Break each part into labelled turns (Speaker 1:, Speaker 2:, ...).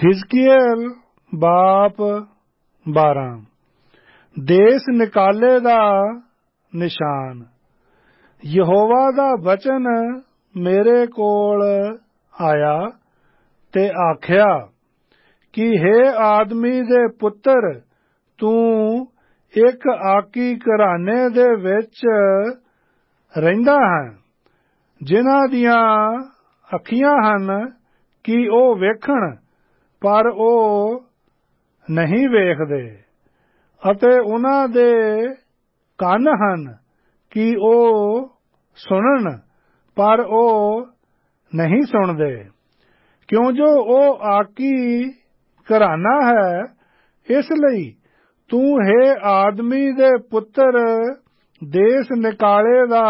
Speaker 1: हिजकियल बाप 12। देश निकाले दा निशान। यहोवा दा वचन मेरे कोल आया ते आख्या कि हे आदमी दे पुत्र, तू एक आकी घराने दे विच रहिंदा है, जिन्हां दियां अखियां हन कि ओ वेखण पर ओ नहीं वेखदे, अते उन्हां दे ਕੰਨ ਹਨ कि ओ सुनन पर ओ नहीं सुनते। क्यों जो ओ आकी घराना है, इसलिए तू हे आदमी दे पुत्र देश निकाले दा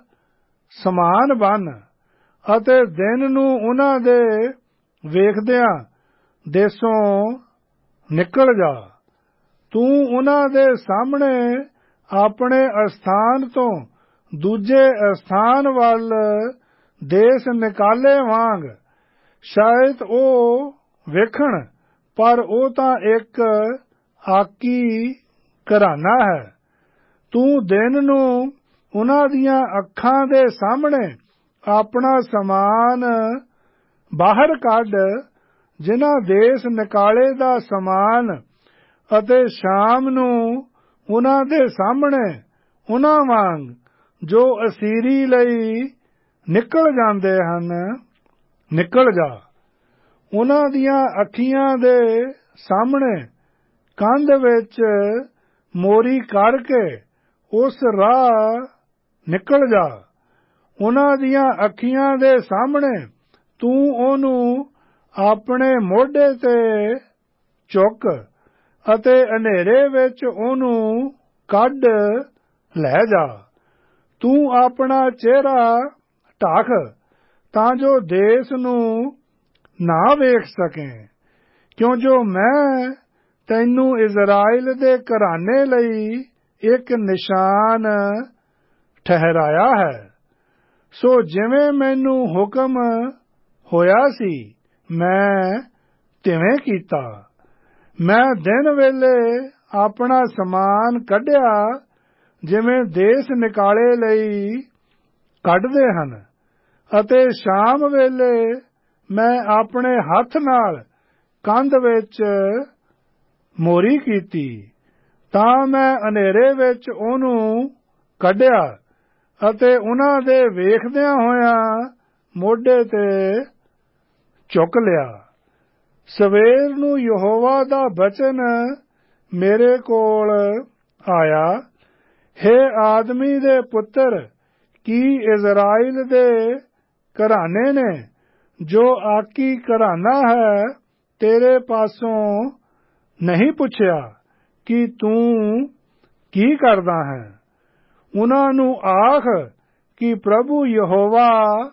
Speaker 1: समान बन, अते दिन नूं उन्हां दे वेखदियां देसों निकल जा। तू उन्हां दे सामने अपने अस्थान तो दूजे अस्थान वल देश निकाले वांग, शायद ओ वेखण पर ओ तां एक आकी घराना है। तू दिन नूं उन्हां दियां अखां दे सामने अपना समान बाहर कढ, जिन्हां देश निकाले दा समान, अते शाम नूं उन्हां दे सामने उन्हां वांग जो असीरी लई निकल जांदे हन निकल जा। उन्हां दियां अखियां दे सामने कंध विच मोरी करके उस राह निकल जा। उन्हां दियां अखियां दे सामने तू ओनू अपने मोढे ते चुक, अते हनेरे विच ओनू कढ लै जा। तू अपना चेहरा ढक तां जो देस नू ना वेख सके, क्यों जो मैं तैनू इज़राइल दे घराने लई एक निशान ठहराया है। सो जिवें मैनू हुक्म होया सी मैं तिवें कीता। मैं दिन वेले अपना समान कढिया, जिवें देश निकाले लई कढदे हन, अते शाम वेले मैं अपने हथ नाल कंध विच मोरी कीती, तां मैं हनेरे विच ओनू कढिया, अते उन्हां दे वेखदियां होयां मोढे ते चुक लिया। सवेर नूं यहोवा दा वचन मेरे कोल आया, हे आदमी दे पुत्र, की इज़राइल दे घराने ने जो आकी घराना है तेरे पासों नहीं पुछया कि तू की करदा है। उन्हां नूं आख कि प्रभु यहोवा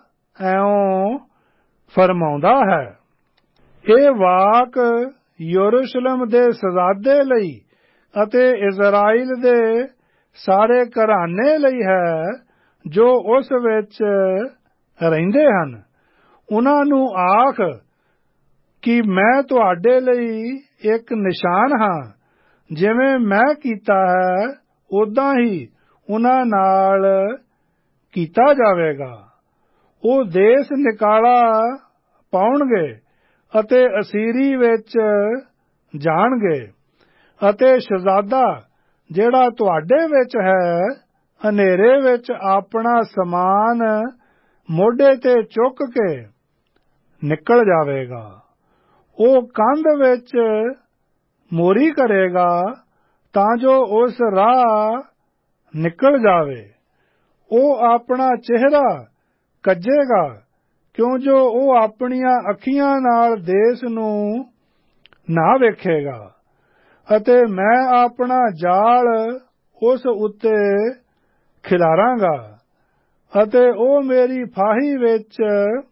Speaker 1: ऐओं फरमाउंदा है, ਇਹ ਵਾਕ ਯਰੂਸ਼ਲਮ ਦੇ ਸ਼ਹਿਜ਼ਾਦੇ ਲਈ ਅਤੇ ਇਜ਼ਰਾਈਲ ਦੇ ਸਾਰੇ ਘਰਾਨੇ ਲਈ ਹੈ ਜੋ ਉਸ ਵਿੱਚ ਰਹਿੰਦੇ ਹਨ। ਉਹਨਾਂ ਨੂੰ ਆਖ ਕਿ ਮੈਂ ਤੁਹਾਡੇ ਲਈ ਇੱਕ ਨਿਸ਼ਾਨ ਹਾਂ, ਜਿਵੇਂ ਮੈਂ ਕੀਤਾ ਹੈ ਉਦਾਂ ਹੀ ਉਹਨਾਂ ਨਾਲ ਕੀਤਾ ਜਾਵੇਗਾ। ਉਹ ਦੇਸ਼ ਨਿਕਾਲਾ ਪਾਉਣਗੇ ਅਤੇ ਅਸੀਰੀ ਵਿੱਚ ਜਾਣਗੇ, ਅਤੇ ਸ਼ਹਿਜ਼ਾਦਾ ਜਿਹੜਾ ਤੁਹਾਡੇ ਵਿੱਚ ਹੈ ਹਨੇਰੇ ਵਿੱਚ ਆਪਣਾ ਸਮਾਨ ਮੋਢੇ ਤੇ ਚੁੱਕ ਕੇ ਨਿਕਲ ਜਾਵੇਗਾ। ਉਹ ਕੰਧ ਵਿੱਚ ਮੋਰੀ ਕਰੇਗਾ ਤਾਂ ਜੋ ਉਸ ਰਾਹ ਨਿਕਲ ਜਾਵੇ। ਉਹ ਆਪਣਾ ਚਿਹਰਾ ਕੱਜੇਗਾ, क्यों जो वो अपनियां अखियां नाल देश नू ना वेखेगा, अते मैं अपना जाल उस उत्ते खिलारांगा, अते ओ मेरी फाही विच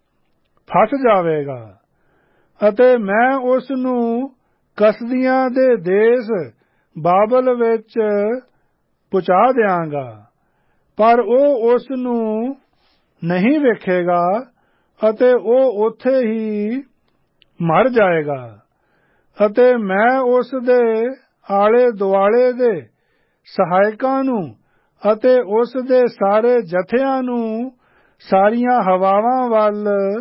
Speaker 1: फस जावेगा, अते मैं उस नू कसदियां दे देश बाबल विच पहुंचा दियांगा, पर ओ उस नू नहीं वेखेगा, ਅਤੇ ਉਹ ਉੱਥੇ ਹੀ ਮਰ ਜਾਏਗਾ। ਅਤੇ ਮੈਂ ਉਸ ਦੇ ਆਲੇ ਦੁਆਲੇ ਦੇ ਸਹਾਇਕਾਂ ਨੂੰ ਅਤੇ ਉਸ ਦੇ ਸਾਰੇ ਜਥਿਆਂ ਨੂੰ ਸਾਰੀਆਂ ਹਵਾਵਾਂ ਵੱਲ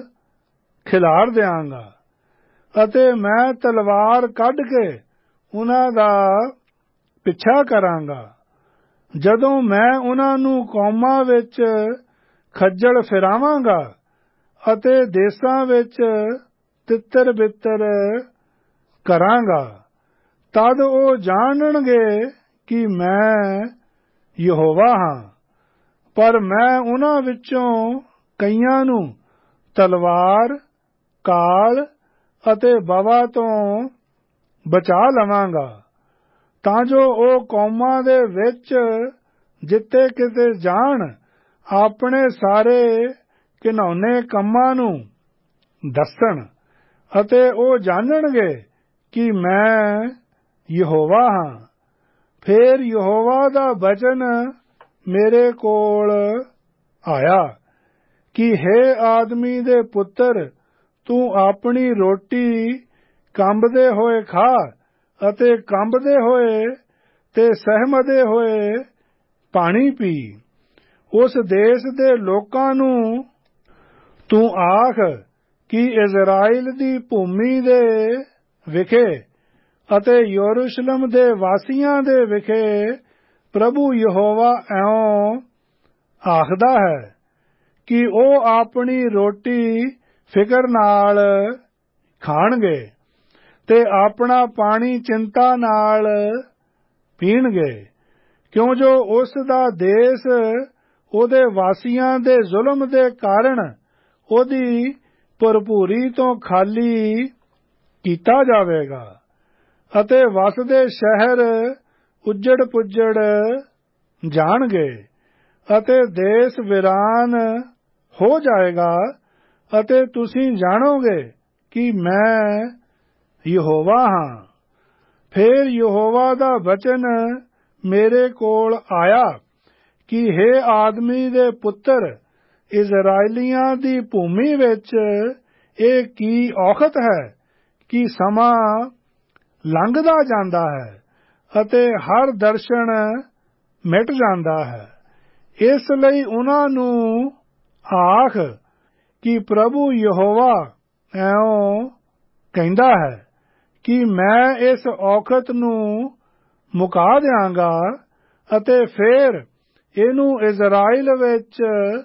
Speaker 1: ਖਿਲਾਰ ਦਿਆਂਗਾ ਅਤੇ ਮੈਂ ਤਲਵਾਰ ਕੱਢ ਕੇ ਉਹਨਾਂ ਦਾ ਪਿੱਛਾ ਕਰਾਂਗਾ। ਜਦੋਂ ਮੈਂ ਉਹਨਾਂ ਨੂੰ ਕੌਮਾਂ ਵਿੱਚ ਖੱਜਲ ਫਿਰਾਵਾਂਗਾ ਅਤੇ ਦੇਸ਼ਾਂ ਵਿੱਚ ਤਿੱਤਰ ਬਿੱਤਰ ਕਰਾਂਗਾ, ਤਦ ਉਹ ਜਾਣਨਗੇ ਕਿ ਮੈਂ ਯਹੋਵਾ ਹਾਂ। ਪਰ ਮੈਂ ਉਹਨਾਂ ਵਿੱਚੋਂ ਕਈਆਂ ਨੂੰ ਤਲਵਾਰ, ਕਾਲ ਅਤੇ ਵਬਾ ਤੋਂ ਬਚਾ ਲਵਾਂਗਾ, ਤਾਂ ਜੋ ਉਹ ਕੌਮਾਂ ਦੇ ਵਿੱਚ ਜਿੱਥੇ ਕਿਤੇ ਜਾਣ ਆਪਣੇ ਸਾਰੇ ਘਿਨਾਉਣੇ ਕੰਮਾਂ ਨੂੰ ਦੱਸਣ ਅਤੇ ਉਹ ਜਾਣਨਗੇ ਕਿ ਮੈਂ ਯਹੋਵਾ ਹਾਂ। ਫਿਰ ਯਹੋਵਾ ਦਾ ਵਚਨ ਮੇਰੇ ਕੋਲ ਆਇਆ ਕਿ ਹੇ ਆਦਮੀ ਦੇ ਪੁੱਤਰ, ਤੂੰ ਆਪਣੀ ਰੋਟੀ ਕੰਬਦੇ ਹੋਏ ਖਾ ਅਤੇ ਕੰਬਦੇ ਹੋਏ ਤੇ ਸਹਿਮਦੇ ਹੋਏ ਪਾਣੀ ਪੀ। ਉਸ ਦੇਸ਼ ਦੇ ਲੋਕਾਂ ਨੂੰ ਤੂੰ ਆਖ ਕਿ ਇਜ਼ਰਾਈਲ ਦੀ ਭੂਮੀ ਦੇ ਵਿਖੇ ਅਤੇ ਯਰੂਸ਼ਲਮ ਦੇ ਵਾਸੀਆਂ ਦੇ ਵਿਖੇ ਪ੍ਰਭੂ ਯਹੋਵਾ ਇਉਂ ਆਖਦਾ ਹੈ ਕਿ ਉਹ ਆਪਣੀ ਰੋਟੀ ਫਿਕਰ ਨਾਲ ਖਾਣਗੇ ਤੇ ਆਪਣਾ ਪਾਣੀ ਚਿੰਤਾ ਨਾਲ ਪੀਣਗੇ, ਕਿਉਂ ਜੋ ਉਸ ਦਾ ਦੇਸ਼ ਉਹਦੇ ਵਾਸੀਆਂ ਦੇ ਜ਼ੁਲਮ ਦੇ ਕਾਰਨ ਉਹਦੀ ਭਰਪੂਰੀ ਤੋਂ ਖਾਲੀ ਕੀਤਾ ਜਾਵੇਗਾ ਅਤੇ ਵਸਦੇ ਸ਼ਹਿਰ ਉੱਜੜ ਪੁੱਜੜ ਜਾਣਗੇ ਅਤੇ ਦੇਸ਼ ਵੀਰਾਨ ਹੋ ਜਾਏਗਾ ਅਤੇ ਤੁਸੀਂ ਜਾਣੋਗੇ ਕਿ ਮੈਂ ਯਹੋਵਾ ਹਾਂ। ਫਿਰ ਯਹੋਵਾ ਦਾ ਵਚਨ ਮੇਰੇ ਕੋਲ ਆਇਆ ਕਿ ਹੇ ਆਦਮੀ ਦੇ ਪੁੱਤਰ, ਇਜ਼ਰਾਈਲੀਆਂ ਦੀ ਭੂਮੀ ਵਿੱਚ ਇਹ ਕੀ ਔਖਤ ਹੈ ਕਿ ਸਮਾਂ ਲੰਘਦਾ ਜਾਂਦਾ ਹੈ ਅਤੇ ਹਰ ਦਰਸ਼ਨ ਮਿਟ ਜਾਂਦਾ ਹੈ। ਇਸ ਲਈ ਉਹਨਾਂ ਨੂੰ ਆਖ ਕਿ ਪ੍ਰਭੂ ਯਹੋਵਾ ਇਉਂ ਕਹਿੰਦਾ ਹੈ ਕਿ ਮੈਂ ਇਸ ਔਖਤ ਨੂੰ ਮੁਕਾ ਦਿਆਂਗਾ ਅਤੇ ਫਿਰ ਇਹਨੂੰ ਇਜ਼ਰਾਈਲ ਵਿੱਚ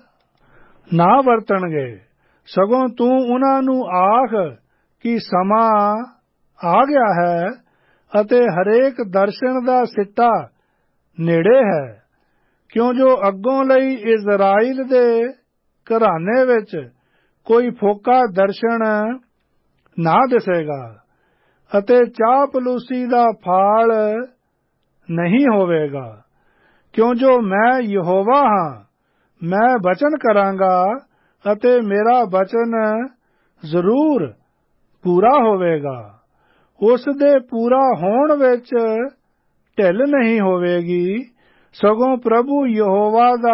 Speaker 1: ਨਾ ਵਰਤਣਗੇ, ਸਗੋਂ ਤੂੰ ਉਹਨਾਂ ਨੂੰ ਆਖ ਕਿ ਸਮਾਂ ਆ ਗਿਆ ਹੈ ਅਤੇ ਹਰੇਕ ਦਰਸ਼ਨ ਦਾ ਸਿੱਟਾ ਨੇੜੇ ਹੈ, ਕਿਉਂ ਜੋ ਅੱਗੋਂ ਲਈ ਇਜ਼ਰਾਈਲ ਦੇ ਘਰਾਨੇ ਵਿੱਚ ਕੋਈ ਫੋਕਾ ਦਰਸ਼ਨ ਨਾ ਦਿਸੇਗਾ ਅਤੇ ਚਾਪਲੂਸੀ ਦਾ ਫਾਲ ਨਹੀਂ ਹੋਵੇਗਾ, ਕਿਉਂ ਜੋ ਮੈਂ ਯਹੋਵਾ ਹਾਂ। ਮੈਂ ਵਚਨ ਕਰਾਂਗਾ ਅਤੇ ਮੇਰਾ ਵਚਨ ਜ਼ਰੂਰ ਪੂਰਾ ਹੋਵੇਗਾ। ਉਸ ਦੇ ਪੂਰਾ ਹੋਣ ਵਿੱਚ ਢਿੱਲ ਨਹੀਂ ਹੋਵੇਗੀ, ਸਗੋਂ ਪ੍ਰਭੂ ਯਹੋਵਾ ਦਾ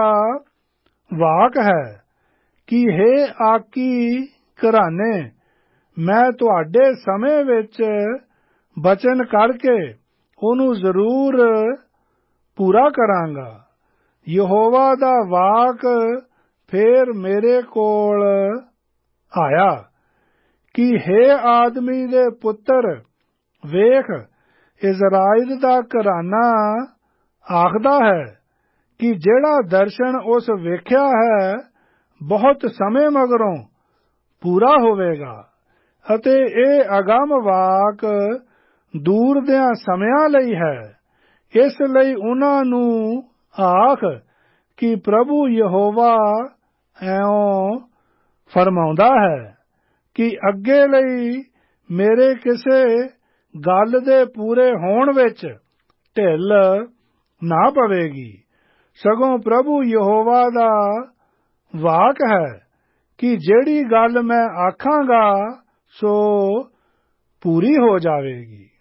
Speaker 1: ਵਾਕ ਹੈ ਕਿ ਹੇ ਆਕੀ ਘਰਾਨੇ, ਮੈਂ ਤੁਹਾਡੇ ਸਮੇਂ ਵਿੱਚ ਵਚਨ ਕਰਕੇ ਉਹਨੂੰ ਜ਼ਰੂਰ ਪੂਰਾ ਕਰਾਂਗਾ। ਯਹੋਵਾ ਦਾ ਵਾਕ ਫਿਰ ਮੇਰੇ ਕੋਲ ਆਇਆ ਕਿ ਹੇ ਆਦਮੀ ਦੇ ਪੁੱਤਰ, ਵੇਖ, ਇਜ਼ਰਾਈਲ ਦਾ ਘਰਾਨਾ ਆਖਦਾ ਹੈ ਕਿ ਜਿਹੜਾ ਦਰਸ਼ਨ ਉਸ ਵੇਖਿਆ ਹੈ ਬਹੁਤ ਸਮੇਂ ਮਗਰੋਂ ਪੂਰਾ ਹੋਵੇਗਾ ਅਤੇ ਇਹ ਅਗੰਮ ਵਾਕ ਦੂਰ ਦਿਆਂ ਸਮਿਆਂ ਲਈ ਹੈ। ਇਸ ਲਈ ਉਹਨਾਂ ਨੂੰ ਆਖ ਕਿ ਪ੍ਰਭੂ ਯਹੋਵਾ ਇਉਂ ਫਰਮਾਉਂਦਾ ਹੈ ਕਿ ਅੱਗੇ ਲਈ ਮੇਰੇ ਕਿਸੇ ਗੱਲ ਦੇ ਪੂਰੇ ਹੋਣ ਵਿੱਚ ਢਿੱਲ ਨਾ ਪਵੇਗੀ, ਸਗੋਂ ਪ੍ਰਭੂ ਯਹੋਵਾ ਦਾ ਵਾਕ ਹੈ ਕਿ ਜਿਹੜੀ ਗੱਲ ਮੈਂ ਆਖਾਂਗਾ ਸੋ ਪੂਰੀ ਹੋ ਜਾਵੇਗੀ।